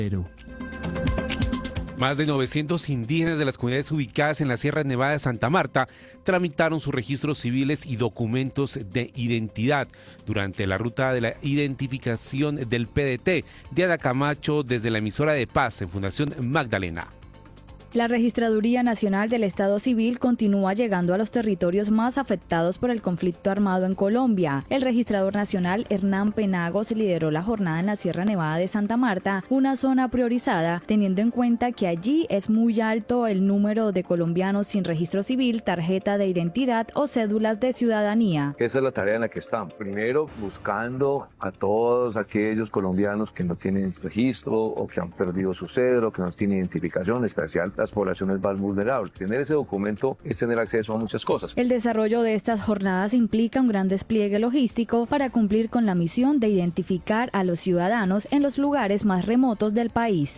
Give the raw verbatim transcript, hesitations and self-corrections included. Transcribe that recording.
Perú. Más de novecientos indígenas de las comunidades ubicadas en la Sierra Nevada de Santa Marta tramitaron sus registros civiles y documentos de identidad durante la ruta de la identificación del P D T de Ada Camacho desde la emisora de Paz en Fundación Magdalena. La Registraduría Nacional del Estado Civil continúa llegando a los territorios más afectados por el conflicto armado en Colombia. El registrador nacional Hernán Penagos lideró la jornada en la Sierra Nevada de Santa Marta, una zona priorizada, teniendo en cuenta que allí es muy alto el número de colombianos sin registro civil, tarjeta de identidad o cédulas de ciudadanía. Esa es la tarea en la que están. Primero, buscando a todos aquellos colombianos que no tienen registro o que han perdido su cédula o que no tienen identificación especial, las poblaciones más vulnerables. Tener ese documento es tener acceso a muchas cosas. El desarrollo de estas jornadas implica un gran despliegue logístico para cumplir con la misión de identificar a los ciudadanos en los lugares más remotos del país.